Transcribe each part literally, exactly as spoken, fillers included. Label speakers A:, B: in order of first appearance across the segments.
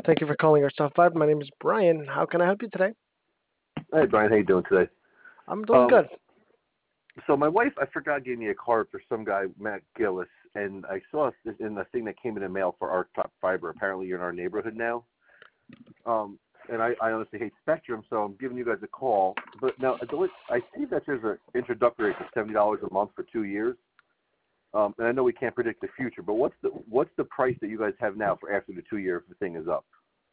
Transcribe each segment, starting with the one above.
A: Thank you for calling our top five. My name is Brian. How can I help you today?
B: Hey Brian, how you doing today?
A: I'm doing
B: Um,
A: good.
B: so my wife, I forgot, gave me a card for some guy, Matt Gillis, and I saw this in the thing that came in the mail for our top fiber. Apparently, you're in our neighborhood now. Um, and I, I honestly hate Spectrum, so I'm giving you guys a call. But now I see that there's an introductory for seventy dollars a month for two years. Um, and I know we can't predict the future, but what's the what's the price that you guys have now for after the two year thing is up?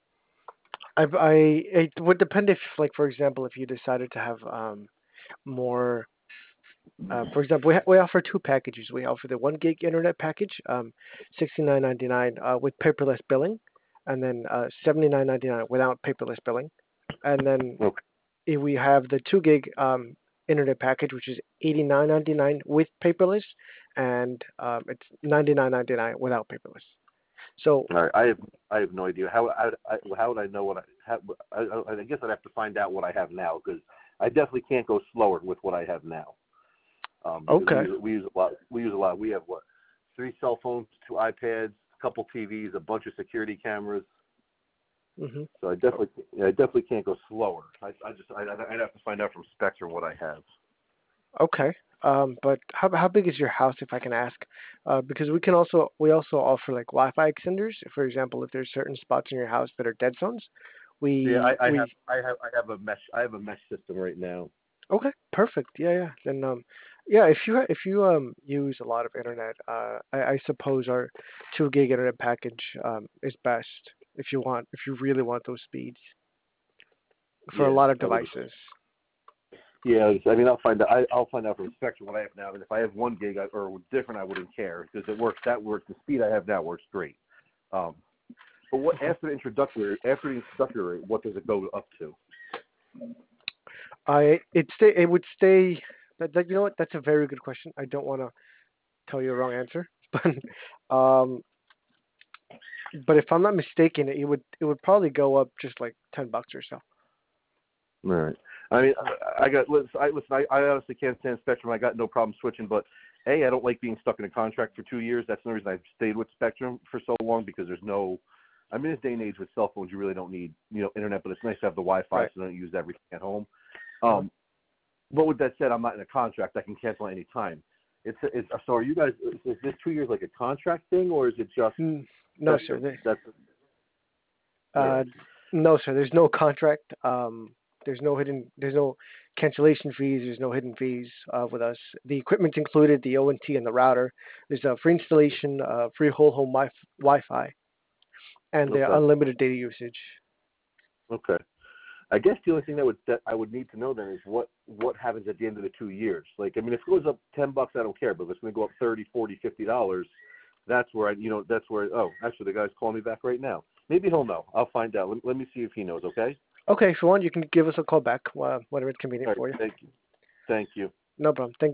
A: I, I it would depend if, like, for example, if you decided to have um more. Uh, for example, we ha- we offer two packages. We offer the one gig internet package, um, sixty nine ninety nine uh, with paperless billing, and then uh, seventy nine ninety nine without paperless billing. And then
B: Okay.
A: if we have the two gig um, internet package, which is eighty nine ninety nine with paperless, and um, it's ninety nine ninety nine without paperless. So
B: All right. I have I have no idea how I, I how would I know what I have. I, I I guess I'd have to find out what I have now because I definitely can't go slower with what I have now. Um, because
A: okay,
B: we use, we use a lot. We use a lot. We have what? Three cell phones, two iPads, a couple T Vs, a bunch of security cameras.
A: hmm
B: So I definitely, I definitely can't go slower. I, I just, I, I'd have to find out from Spectrum what I have.
A: okay. Um, but how how big is your house, if I can ask? Uh, because we can also we also offer like Wi-Fi extenders. For example, if there's certain spots in your house that are dead zones,
B: Yeah,
A: we
B: I, I have,
A: we
B: I have, I have a mesh. I have a mesh system right now.
A: okay, perfect. Yeah, yeah. Then um, yeah, if you if you um use a lot of internet, uh, I, I suppose our two gig internet package um is best if you want if you really want those speeds for a
B: Yeah,
A: lot of
B: I would.
A: devices.
B: Yeah, I mean, I'll find out. I, I'll find out from Spectrum what I have now. And if I have one gig I- or different, I wouldn't care because it works. That works. The speed I have now works great. Um, but what after the introductory, after the introductory, what does it go up to?
A: I it stay it would stay. That, that you know what? That's a very good question. I don't want to tell you a wrong answer, but um, but if I'm not mistaken, it would it would probably go up just like ten bucks or so.
B: All right. I mean, I, I got listen. I, listen I, I honestly can't stand Spectrum. I got no problem switching, but a I don't like being stuck in a contract for two years. That's the reason I've stayed with Spectrum for so long because there's no. I mean, this day and age with cell phones, you really don't need you know internet, but it's nice to have the Wi-Fi
A: Right.
B: so I don't use everything at home.
A: Uh-huh.
B: Um, but with that said, I'm not in a contract. I can cancel any time. It's it's so. Are you guys? Is this two years like a contract thing, or is it just
A: Mm, no,
B: that's
A: sir. There,
B: that's yeah?
A: uh, no, sir. There's no contract. Um, there's no hidden. There's no cancellation fees. There's no hidden fees uh, with us. The equipment's included, the O N T and the router. There's a free installation, uh, free whole home wi- Wi-Fi, and the
B: Okay.
A: unlimited data usage.
B: Okay. I guess the only thing that would that I would need to know then is what what happens at the end of the two years. Like, I mean, if it goes up ten bucks, I don't care. But if it's going to go up thirty, forty, fifty dollars, that's where I, you know, that's where. Oh, actually, the guy's calling me back right now. Maybe he'll know. I'll find out. Let, let me see if he knows. Okay.
A: Okay, if you want, you can give us a call back uh, whenever it's convenient
B: All right.
A: for you.
B: Thank you. Thank you.
A: No problem. Thank